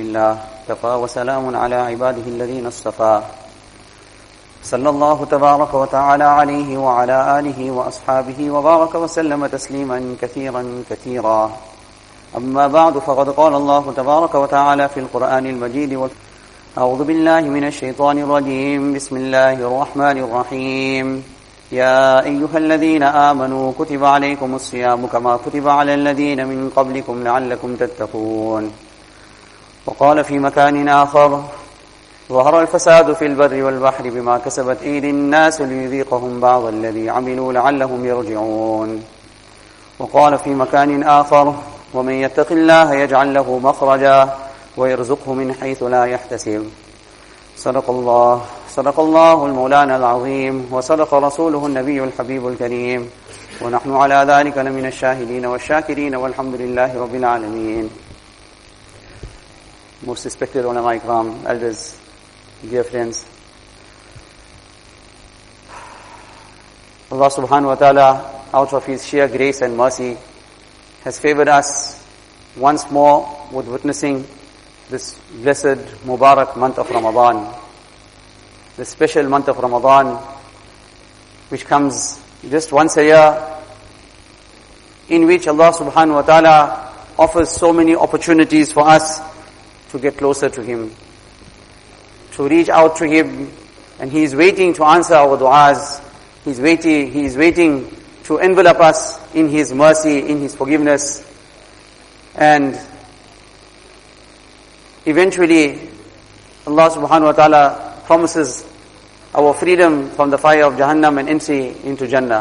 لله كفى وسلام على عباده الذين اصطفى صلى الله تبارك وتعالى عليه وعلى آله وأصحابه وبارك وسلم تسليما كثيرا كثيرا. أما بعد، فقد قال الله تبارك وتعالى في القرآن المجيد: أعوذ بالله من الشيطان الرجيم. بسم الله الرحمن الرحيم. يا أيها الذين آمنوا كتب عليكم الصيام كما كتب على الذين من قبلكم لعلكم تتقون. وقال في مكان آخر: ظهر الفساد في البر والبحر بما كسبت أيدي الناس ليذيقهم بعض الذي عملوا لعلهم يرجعون. وقال في مكان آخر: ومن يتق الله يجعل له مخرجا ويرزقه من حيث لا يحتسب. صدق الله المولانا العظيم، وصدق رسوله النبي الحبيب الكريم، ونحن على ذلك لمن الشاهدين والشاكرين، والحمد لله رب العالمين. Most respected ulama ikram, elders, dear friends, Allah subhanahu wa ta'ala, out of His sheer grace and mercy, has favored us once more with witnessing this blessed Mubarak month of Ramadan, this special month of Ramadan, which comes just once a year, in which Allah subhanahu wa ta'ala offers so many opportunities for us to get closer to Him, to reach out to Him, and He is waiting to answer our du'as. He is waiting to envelop us in His mercy, in His forgiveness, and eventually Allah subhanahu wa ta'ala promises our freedom from the fire of Jahannam and entry into Jannah.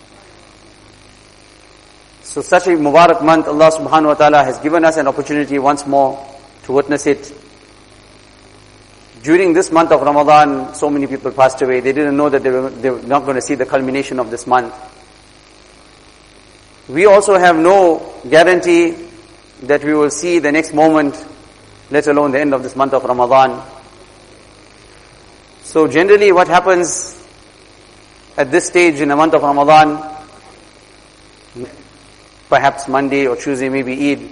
So such a Mubarak month, Allah subhanahu wa ta'ala has given us an opportunity once more to witness it. During this month of Ramadan, so many people passed away. They didn't know that they were not going to see the culmination of this month. We also have no guarantee that we will see the next moment, let alone the end of this month of Ramadan. So generally what happens at this stage in the month of Ramadan, perhaps Monday or Tuesday may be Eid.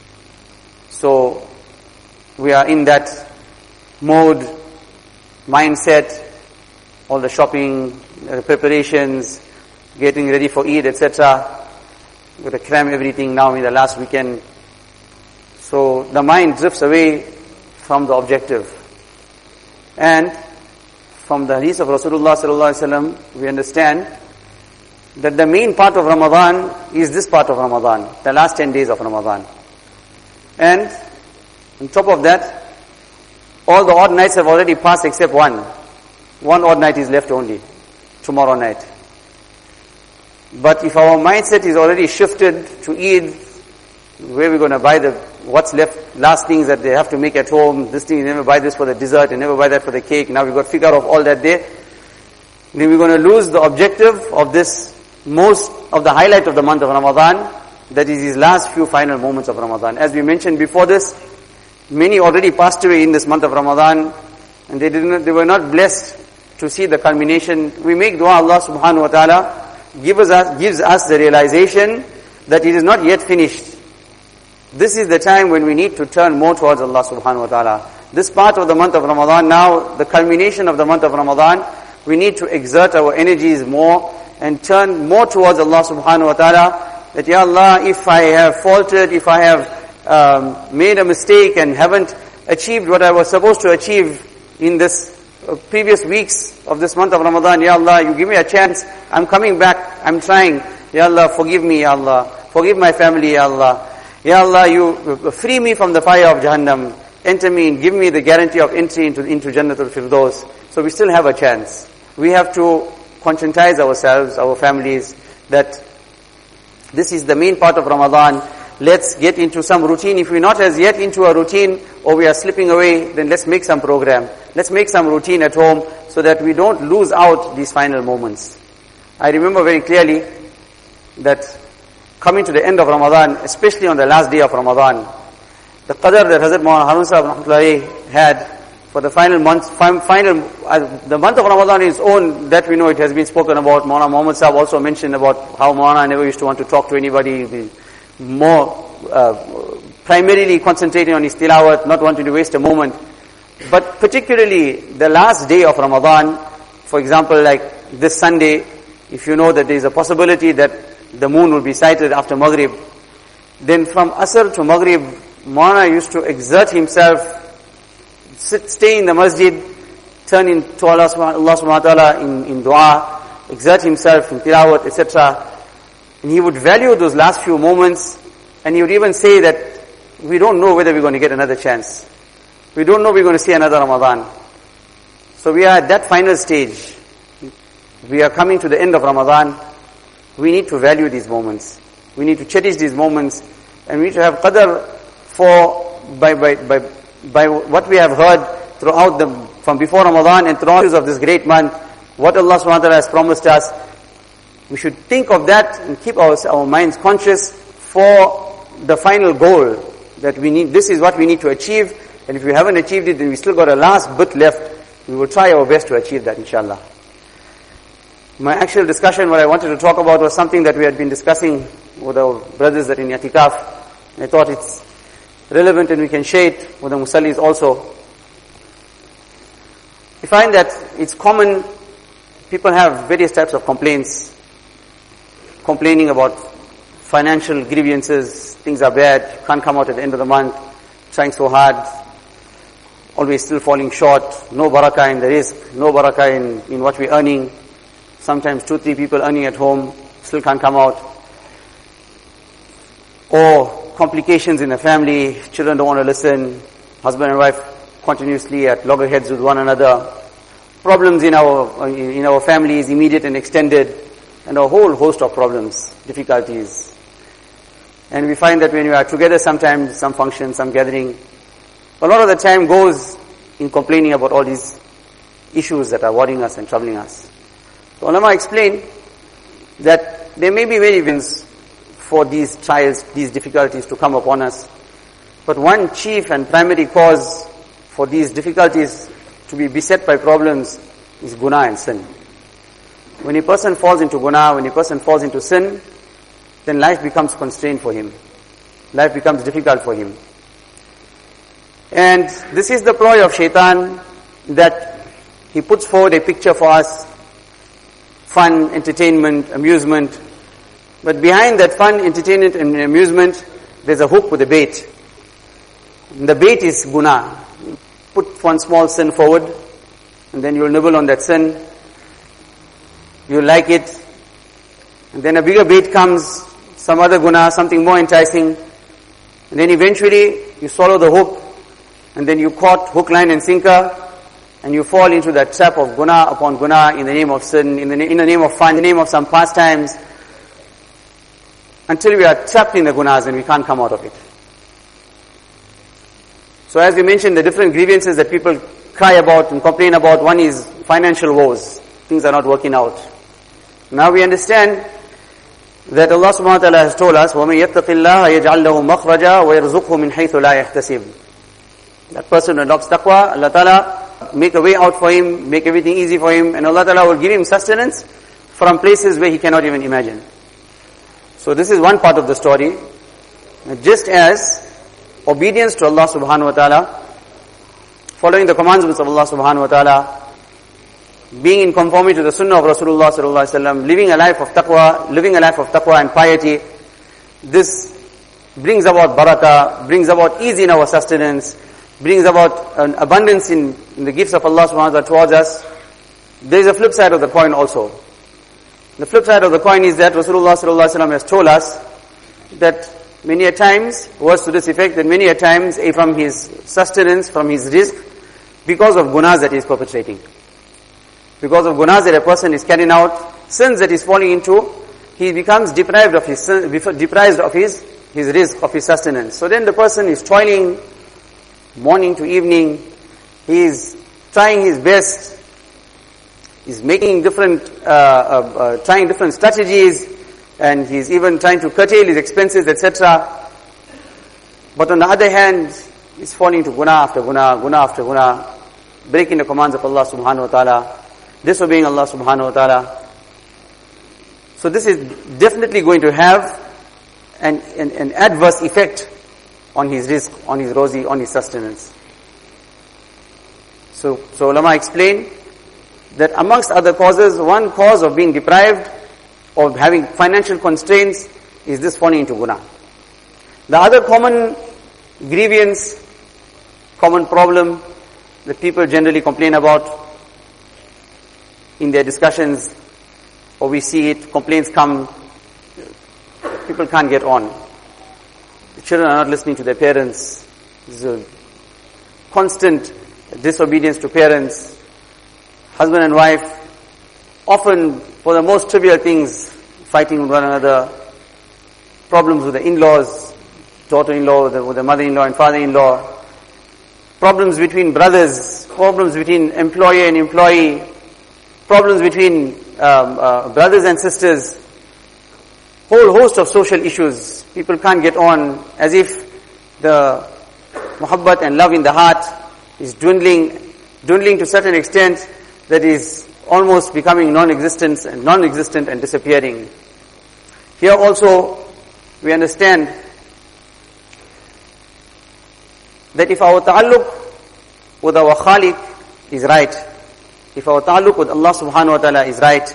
So we are in that mode, mindset, all the shopping, the preparations, getting ready for Eid, etc. We're going to cram everything now in the last weekend. So the mind drifts away from the objective. And from the hadith of Rasulullah sallallahu alaihi wasallam, we understand that the main part of Ramadan is this part of Ramadan, the last 10 days of Ramadan. And on top of that, all the odd nights have already passed except one. One odd night is left only, tomorrow night. But if our mindset is already shifted to Eid, where we're going to buy what's left, last things that they have to make at home, this thing, you never buy this for the dessert, you never buy that for the cake, now we've got to figure out all that day, then we're going to lose the objective of this, most of the highlight of the month of Ramadan, that is these last few final moments of Ramadan. As we mentioned before this, many already passed away in this month of Ramadan, and they were not blessed to see the culmination. We make dua, Allah subhanahu wa ta'ala gives us the realization that it is not yet finished. This is the time when we need to turn more towards Allah subhanahu wa ta'ala. This part of the month of Ramadan now, the culmination of the month of Ramadan, we need to exert our energies more and turn more towards Allah subhanahu wa ta'ala. That, Ya Allah, if I have faltered, if I have made a mistake and haven't achieved what I was supposed to achieve in this previous weeks of this month of Ramadan, Ya Allah, you give me a chance, I'm coming back, I'm trying. Ya Allah, forgive me, Ya Allah. Forgive my family, Ya Allah. Ya Allah, you free me from the fire of Jahannam. Enter me and give me the guarantee of entry into Jannatul Firdaus. So we still have a chance. We have to conscientize ourselves, our families, that this is the main part of Ramadan. Let's get into some routine. If we're not as yet into a routine, or we are slipping away, then let's make some program. Let's make some routine at home so that we don't lose out these final moments. I remember very clearly that coming to the end of Ramadan, especially on the last day of Ramadan, the qadr that Hazrat Maulana Harun Sahib rahmatullahi had for the final month, the month of Ramadan is own, that we know it has been spoken about. Maulana Muhammad Sahib also mentioned about how Maulana never used to want to talk to anybody, more primarily concentrating on his tilawat, not wanting to waste a moment. But particularly the last day of Ramadan, for example, like this Sunday, if you know that there is a possibility that the moon will be sighted after Maghrib, then from Asr to Maghrib, Maulana used to exert himself, stay in the masjid, turn into Allah subhanahu wa ta'ala in dua, exert himself in tilawat, etc. And he would value those last few moments, and he would even say that we don't know whether we're going to get another chance. We don't know we're going to see another Ramadan. So we are at that final stage. We are coming to the end of Ramadan. We need to value these moments. We need to cherish these moments, and we need to have qadr by what we have heard from before Ramadan and throughout of this great month, what Allah subhanahu wa ta'ala has promised us. We should think of that and keep our minds conscious for the final goal that we need. This is what we need to achieve, and if we haven't achieved it, then we still got a last bit left. We will try our best to achieve that, inshallah. My actual discussion, what I wanted to talk about, was something that we had been discussing with our brothers that are in I'tikaf. And I thought it's relevant and we can share it with the Musallis also. I find that it's common, people have various types of complaints, complaining about financial grievances, things are bad, can't come out at the end of the month, trying so hard, always still falling short, no barakah in the rizq, no barakah in what we're earning, sometimes 2-3 people earning at home, still can't come out, or complications in the family, children don't want to listen, husband and wife continuously at loggerheads with one another, problems in our families, immediate and extended, and a whole host of problems, difficulties. And we find that when we are together sometimes, some function, some gathering, a lot of the time goes in complaining about all these issues that are worrying us and troubling us. So ulama explain that there may be many reasons for these trials, these difficulties to come upon us. But one chief and primary cause for these difficulties to be beset by problems is guna and sin. When a person falls into guna, when a person falls into sin, then life becomes constrained for him. Life becomes difficult for him. And this is the ploy of shaitan, that he puts forward a picture for us, fun, entertainment, amusement. But behind that fun, entertainment and amusement, there's a hook with a bait. And the bait is guna. Put one small sin forward, and then you'll nibble on that sin. You'll like it. And then a bigger bait comes, some other guna, something more enticing. And then eventually, you swallow the hook, and then you caught hook, line and sinker, and you fall into that trap of guna upon guna in the name of sin, in the name of fun, in the name of some pastimes, until we are trapped in the gunas and we can't come out of it. So as we mentioned, the different grievances that people cry about and complain about, one is financial woes. Things are not working out. Now we understand that Allah subhanahu wa ta'ala has told us, وَمَن يَتَّقِ اللَّهَ يَجْعَلْ لَهُ مَخْرَجًا وَيَرْزُقْهُ مِنْ حَيْثُ لَا يَحْتَسِبُ. That person who adopts taqwa, Allah ta'ala make a way out for him, make everything easy for him, and Allah ta'ala will give him sustenance from places where he cannot even imagine. So this is one part of the story. Just as obedience to Allah subhanahu wa ta'ala, following the commandments of Allah subhanahu wa ta'ala, being in conformity to the sunnah of Rasulullah sallallahu alaihi wasallam, living a life of taqwa and piety, this brings about barakah, brings about ease in our sustenance, brings about an abundance in the gifts of Allah subhanahu wa ta'ala towards us. There is a flip side of the coin also. The flip side of the coin is that Rasulullah sallallahu alaihi wasallam has told us that many a times, words to this effect, that many a times from his sustenance, from his rizq, because of gunas that he is perpetrating. Because of gunas that a person is carrying out, sins that he is falling into, he becomes deprived of his rizq, of his sustenance. So then the person is toiling morning to evening, he is trying his best, he's making trying different strategies, and he's even trying to curtail his expenses, etc. But on the other hand, he's falling into guna after guna, breaking the commands of Allah subhanahu wa ta'ala, disobeying Allah subhanahu wa ta'ala. So this is definitely going to have an adverse effect on his rizq, on his rozi, on his sustenance. So ulama explain that amongst other causes, one cause of being deprived, of having financial constraints, is this falling into guna. The other common grievance, common problem that people generally complain about in their discussions, or we see it, complaints come, people can't get on. The children are not listening to their parents. There's a constant disobedience to parents. Husband and wife, often for the most trivial things, fighting with one another. Problems with the in-laws, daughter-in-law, with the mother-in-law and father-in-law. Problems between brothers, problems between employer and employee, problems between brothers and sisters, whole host of social issues. People can't get on, as if the muhabbat and love in the heart is dwindling to a certain extent that is almost becoming non-existent and disappearing. Here also we understand that if our ta'alluq with our Khaliq is right, if our ta'alluq with Allah subhanahu wa ta'ala is right,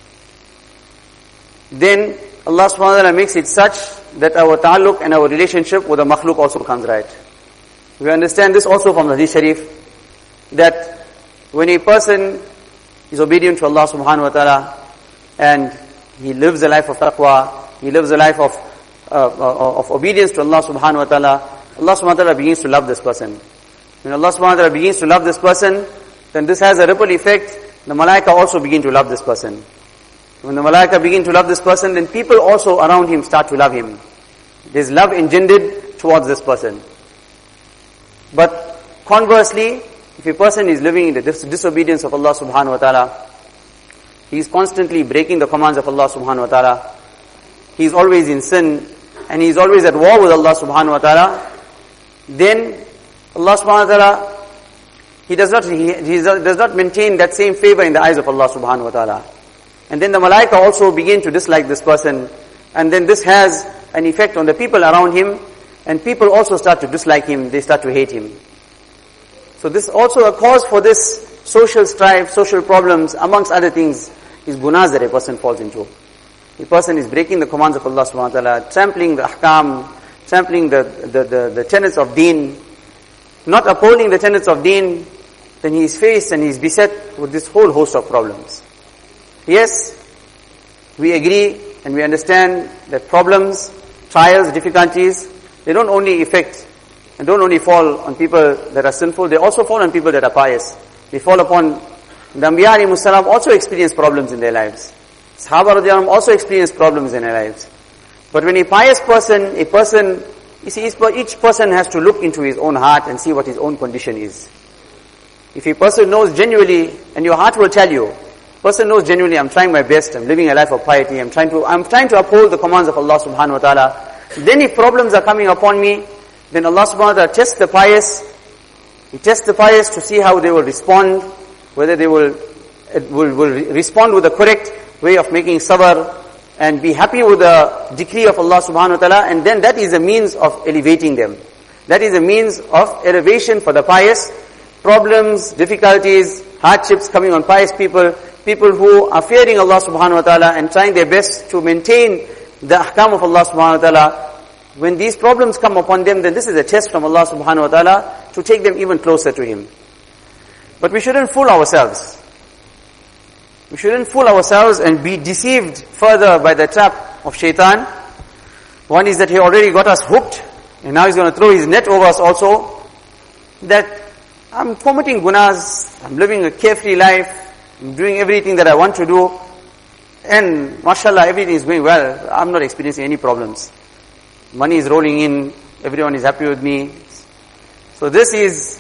then Allah subhanahu wa ta'ala makes it such that our ta'alluq and our relationship with the makhluk also becomes right. We understand this also from the Hadith Sharif, that when a person is obedient to Allah subhanahu wa ta'ala and he lives a life of taqwa, he lives a life of obedience to Allah subhanahu wa ta'ala, Allah subhanahu wa ta'ala begins to love this person. When Allah subhanahu wa ta'ala begins to love this person, then this has a ripple effect. The malaika also begin to love this person. When the malaika begin to love this person, then people also around him start to love him. There's love engendered towards this person. But conversely, if a person is living in the disobedience of Allah subhanahu wa ta'ala, he is constantly breaking the commands of Allah subhanahu wa ta'ala, he is always in sin, and he is always at war with Allah subhanahu wa ta'ala, then Allah subhanahu wa ta'ala, he does not maintain that same favor in the eyes of Allah subhanahu wa ta'ala. And then the malaika also begin to dislike this person, and then this has an effect on the people around him, and people also start to dislike him, they start to hate him. So this also a cause for this social strife, social problems, amongst other things, is gunas that a person falls into. A person is breaking the commands of Allah subhanahu wa ta'ala, trampling the ahkam, trampling the tenets of deen, not upholding the tenets of deen, then he is faced and he is beset with this whole host of problems. Yes, we agree and we understand that problems, trials, difficulties, they don't only affect and don't only fall on people that are sinful, they also fall on people that are pious. They fall upon the Anbiya alayhimus salam also experience problems in their lives. Sahaba radiyallahu anhum also experience problems in their lives. But when a pious person, you see, each person has to look into his own heart and see what his own condition is. If a person knows genuinely, and your heart will tell you, person knows genuinely, I'm trying my best, I'm living a life of piety, I'm trying to uphold the commands of Allah subhanahu wa ta'ala. Then if problems are coming upon me, then Allah subhanahu wa ta'ala tests the pious. He tests the pious to see how they will respond, whether they will respond with the correct way of making sabr, and be happy with the decree of Allah subhanahu wa ta'ala, and then that is a means of elevating them. That is a means of elevation for the pious. Problems, difficulties, hardships coming on pious people who are fearing Allah subhanahu wa ta'ala and trying their best to maintain the ahkam of Allah subhanahu wa ta'ala. When these problems come upon them, then this is a test from Allah subhanahu wa ta'ala to take them even closer to Him. But we shouldn't fool ourselves. We shouldn't fool ourselves and be deceived further by the trap of shaitan. One is that he already got us hooked, and now he's going to throw his net over us also. That I'm committing gunas, I'm living a carefree life, I'm doing everything that I want to do, and mashallah, everything is going well. I'm not experiencing any problems. Money is rolling in, everyone is happy with me. So this is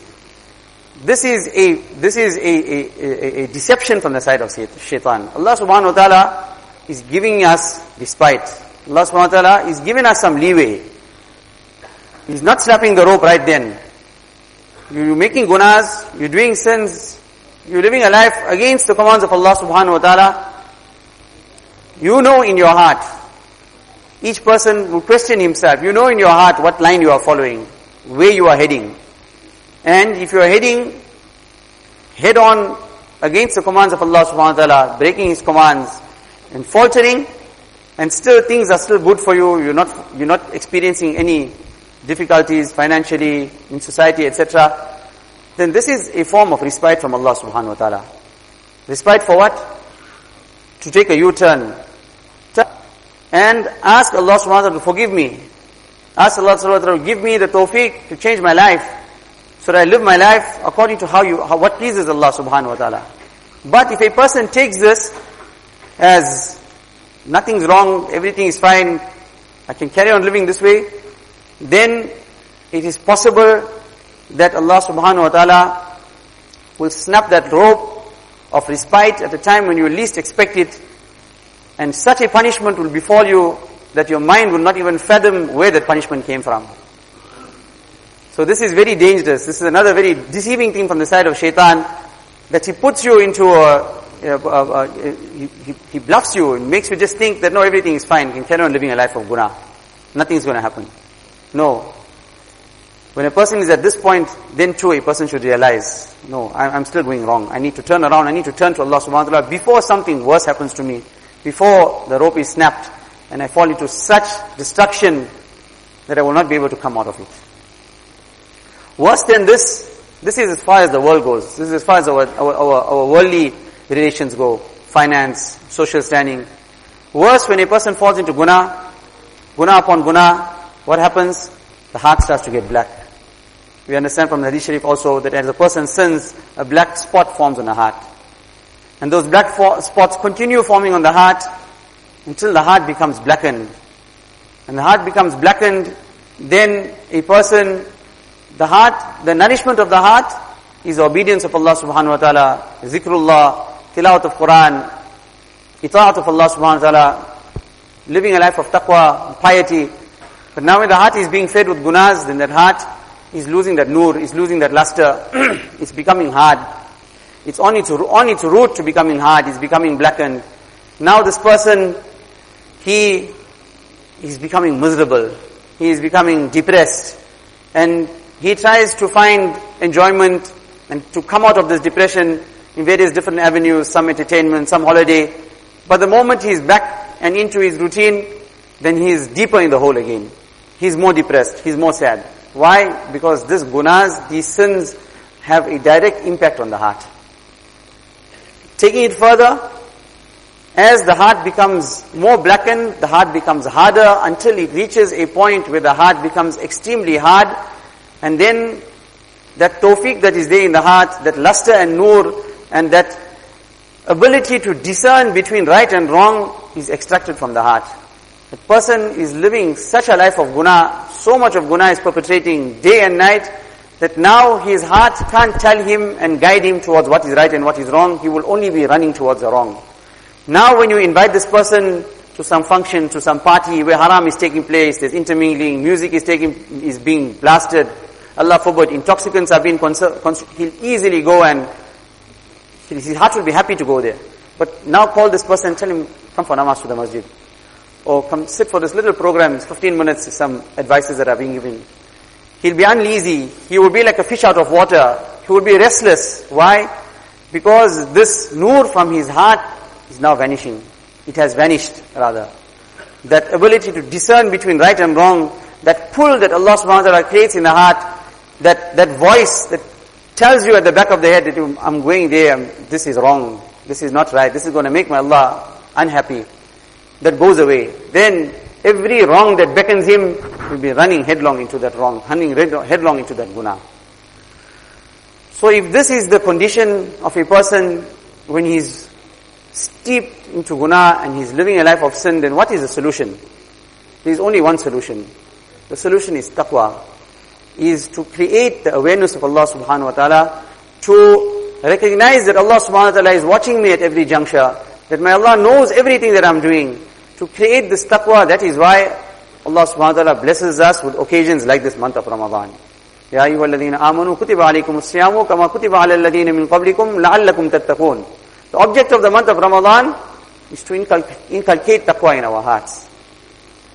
a deception from the side of shaitan. Allah subhanahu wa ta'ala is giving us respite. Allah subhanahu wa ta'ala is giving us some leeway. He's not slapping the rope right then. You're making gunas, you're doing sins, you're living a life against the commands of Allah subhanahu wa ta'ala. You know in your heart, each person will question himself. You know in your heart what line you are following, where you are heading. And if you are heading head on against the commands of Allah subhanahu wa ta'ala, breaking His commands and faltering, and still things are still good for you, you're not experiencing any difficulties financially, in society, etc., then this is a form of respite from Allah subhanahu wa ta'ala. Respite for what? To take a U-turn. And ask Allah subhanahu wa ta'ala to forgive me. Ask Allah subhanahu wa ta'ala to give me the tawfiq to change my life, so that I live my life according to what pleases Allah subhanahu wa ta'ala. But if a person takes this as nothing's wrong, everything is fine, I can carry on living this way, then it is possible that Allah subhanahu wa ta'ala will snap that rope of respite at a time when you least expect it, and such a punishment will befall you that your mind will not even fathom where that punishment came from. So this is very dangerous. This is another very deceiving thing from the side of shaitan, that he puts you into he bluffs you and makes you just think that no, everything is fine, you can carry on living a life of guna. Nothing is going to happen. No. When a person is at this point, then too a person should realize, no, I'm still going wrong. I need to turn around, I need to turn to Allah subhanahu wa ta'ala before something worse happens to me, before the rope is snapped and I fall into such destruction that I will not be able to come out of it. Worse than this is as far as the world goes. This is as far as our worldly relations go. Finance, social standing. Worse, when a person falls into guna upon guna, what happens? The heart starts to get black. We understand from the Hadith Sharif also that as a person sins, a black spot forms on the heart. And those black spots continue forming on the heart until the heart becomes blackened. And the heart becomes blackened, then a person, the nourishment of the heart is obedience of Allah subhanahu wa ta'ala, zikrullah, tilawat of Quran, ita'at of Allah subhanahu wa ta'ala, living a life of taqwa, piety. But now when the heart is being fed with gunas, then that heart is losing that nur, is losing that luster, it's becoming hard. It's on its route to becoming hard, it's becoming blackened. Now this person, he is becoming miserable, he is becoming depressed, and he tries to find enjoyment and to come out of this depression in various different avenues, some entertainment, some holiday. But the moment he is back and into his routine, then he is deeper in the hole again. He is more depressed, he is more sad. Why? Because these gunas, these sins, have a direct impact on the heart. Taking it further, as the heart becomes more blackened, the heart becomes harder until it reaches a point where the heart becomes extremely hard, and then that tawfiq that is there in the heart, that luster and nur, and that ability to discern between right and wrong is extracted from the heart. The person is living such a life of guna, so much of guna is perpetrating day and night, that now his heart can't tell him and guide him towards what is right and what is wrong. He will only be running towards the wrong. Now when you invite this person to some function, to some party where haram is taking place, there's intermingling, music is being blasted, Allah forbid, intoxicants are being he'll easily go and his heart will be happy to go there. But now call this person and tell him, come for namaz to the masjid. Or come sit for this little program, 15 minutes, some advices that are being given. He'll be uneasy. He will be like a fish out of water. He will be restless. Why? Because this nur from his heart is now vanishing. It has vanished, rather. That ability to discern between right and wrong, that pull that Allah subhanahu wa ta'ala creates in the heart, that voice that tells you at the back of the head that I'm going there, this is wrong, this is not right, this is going to make my Allah unhappy. That goes away. Then every wrong that beckons him will be running headlong into that wrong, running headlong into that guna. So if this is the condition of a person when he's steeped into guna and he's living a life of sin, then what is the solution? There is only one solution. The solution is taqwa, is to create the awareness of Allah subhanahu wa ta'ala, to recognize that Allah subhanahu wa ta'ala is watching me at every juncture, that my Allah knows everything that I'm doing. To create this taqwa, that is why Allah subhanahu wa ta'ala blesses us with occasions like this month of Ramadan. Ya ayyuhalladhina amanu kutiba alaykumus siyamu kama kutiba alal ladhina min qablikum la'allakum tattaqun. The object of the month of Ramadan is to inculcate taqwa in our hearts.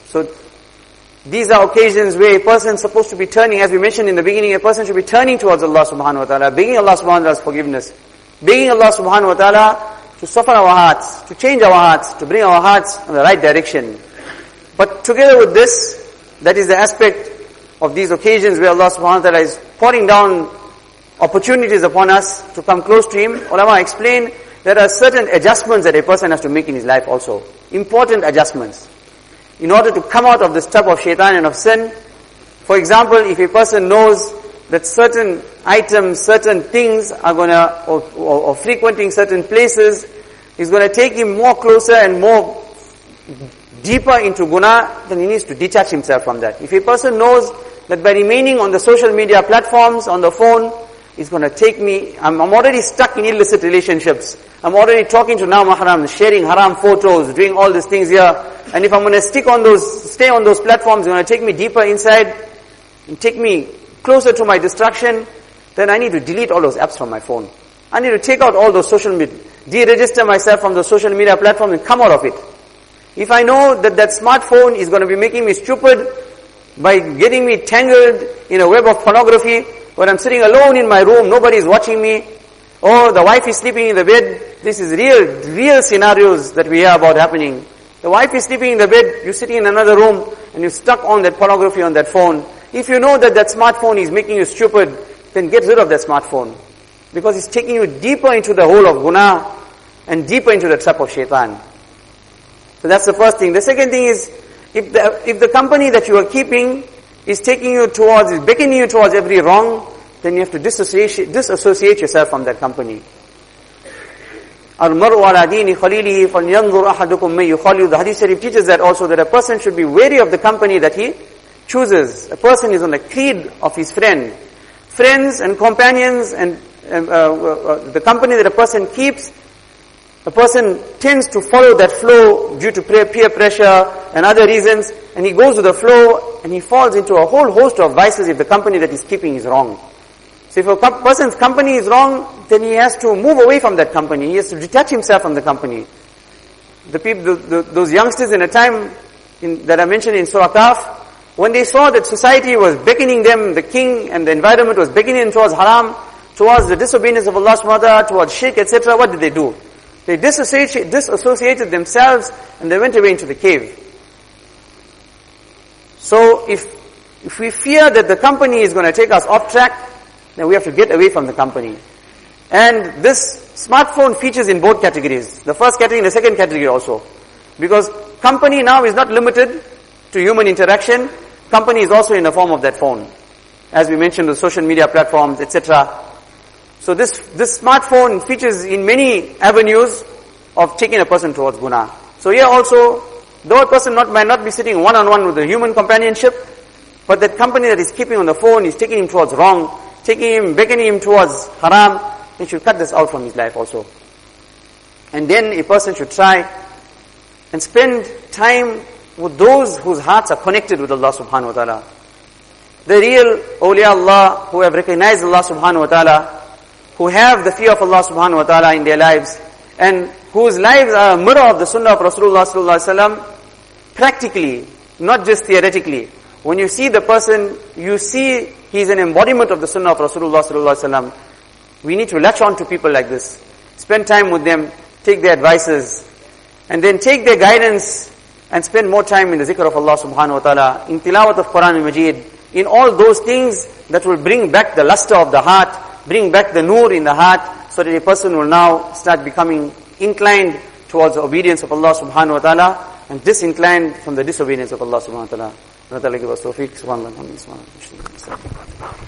So these are occasions where a person is supposed to be turning, as we mentioned in the beginning, a person should be turning towards Allah subhanahu wa ta'ala, begging Allah subhanahu wa ta'ala's forgiveness, begging Allah subhanahu wa ta'ala to soften our hearts, to change our hearts, to bring our hearts in the right direction. But together with this, that is the aspect of these occasions where Allah subhanahu wa ta'ala is pouring down opportunities upon us to come close to Him. Ulama explain there are certain adjustments that a person has to make in his life also. Important adjustments. In order to come out of this trap of shaitan and of sin. For example, if a person knows that certain items, certain things are gonna, or frequenting certain places, is gonna take him more closer and more deeper into guna, then he needs to detach himself from that. If a person knows that by remaining on the social media platforms, on the phone, it's going to take me, I'm already stuck in illicit relationships. I'm already talking to non-mahram, sharing haram photos, doing all these things here. And if I'm going to stay on those platforms, it's going to take me deeper inside and take me closer to my destruction, then I need to delete all those apps from my phone. I need to take out all those social media, deregister myself from the social media platform and come out of it. If I know that that smartphone is going to be making me stupid by getting me tangled in a web of pornography, where I'm sitting alone in my room, nobody is watching me, or the wife is sleeping in the bed, this is real scenarios that we hear about happening. The wife is sleeping in the bed, you're sitting in another room, and you're stuck on that pornography on that phone. If you know that that smartphone is making you stupid, then get rid of that smartphone. Because it's taking you deeper into the hole of guna, and deeper into the trap of shaitan. So that's the first thing. The second thing is, if the company that you are keeping is taking you towards, is beckoning you towards every wrong, then you have to disassociate yourself from that company. Al-mar'u ala dini khalilihi falyanzur ahadukum man yukhalilu. The hadith sharif teaches that also, that a person should be wary of the company that he chooses. A person is on the creed of his friend. Friends and companions and the company that a person keeps, a person tends to follow that flow due to peer pressure and other reasons, and he goes with the flow and he falls into a whole host of vices if the company that he's keeping is wrong. So if a person's company is wrong, then he has to move away from that company. He has to detach himself from the company. The people, those youngsters in a time that I mentioned in Surah Kahf, when they saw that society was beckoning them, the king and the environment was beckoning them towards haram, towards the disobedience of Allah subhanahu wa ta'ala, towards shirk, etc., what did they do? They disassociated themselves and they went away into the cave. So if we fear that the company is going to take us off track, then we have to get away from the company. And this smartphone features in both categories. The first category and the second category also. Because company now is not limited to human interaction. Company is also in the form of that phone. As we mentioned, the social media platforms, etc. So this smartphone features in many avenues of taking a person towards guna. So here also, though a person might not be sitting one-on-one with the human companionship, but that company that is keeping on the phone is taking him towards wrong, beckoning him towards haram, he should cut this out from his life also. And then a person should try and spend time with those whose hearts are connected with Allah subhanahu wa ta'ala. The real awliya Allah who have recognized Allah subhanahu wa ta'ala, who have the fear of Allah subhanahu wa ta'ala in their lives, and whose lives are a mirror of the sunnah of Rasulullah sallallahu alaihi wasallam, practically, not just theoretically. When you see the person, you see he's an embodiment of the sunnah of Rasulullah sallallahu alaihi wasallam. We need to latch on to people like this. Spend time with them, take their advices, and then take their guidance and spend more time in the zikr of Allah subhanahu wa ta'ala, in tilawat of Quran al-Majid, in all those things that will bring back the luster of the heart, bring back the nur in the heart, so that a person will now start becoming inclined towards the obedience of Allah subhanahu wa ta'ala, and disinclined from the disobedience of Allah subhanahu wa ta'ala. Allah ta'ala give us tawfiq. Subhanallah.